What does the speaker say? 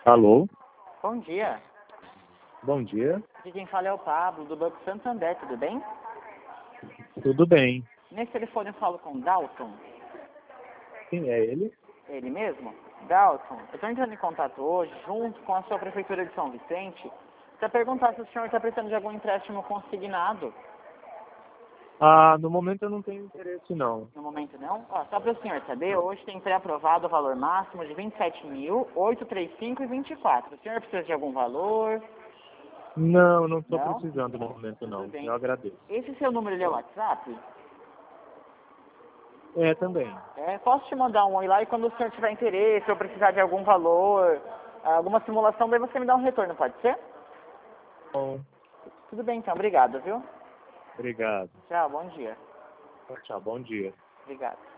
Alô, Bom dia. bom dia. Aqui quem fala é o Pablo, do Banco Santander, tudo bem? Tudo bem? Nesse telefone eu falo com o Dalton. Quem é ele? Ele mesmo? Dalton, eu estou entrando em contato hoje, junto com a sua Prefeitura de São Vicente, para perguntar se o senhor está precisando de algum empréstimo consignado. No momento eu não tenho interesse não. No momento não? Ó, só para o senhor saber, hoje tem pré-aprovado o valor máximo de 27.835,24. O senhor precisa de algum valor? Não estou Não? precisando no momento Tudo não. bem. Eu agradeço. Esse seu número ele é o WhatsApp? É, também. Posso te mandar um oi lá e quando o senhor tiver interesse ou precisar de algum valor, alguma simulação, daí você me dá um retorno, pode ser? Bom, Tudo bem então, obrigado, viu? obrigado. Tchau, bom dia. Tchau, bom dia. Obrigado.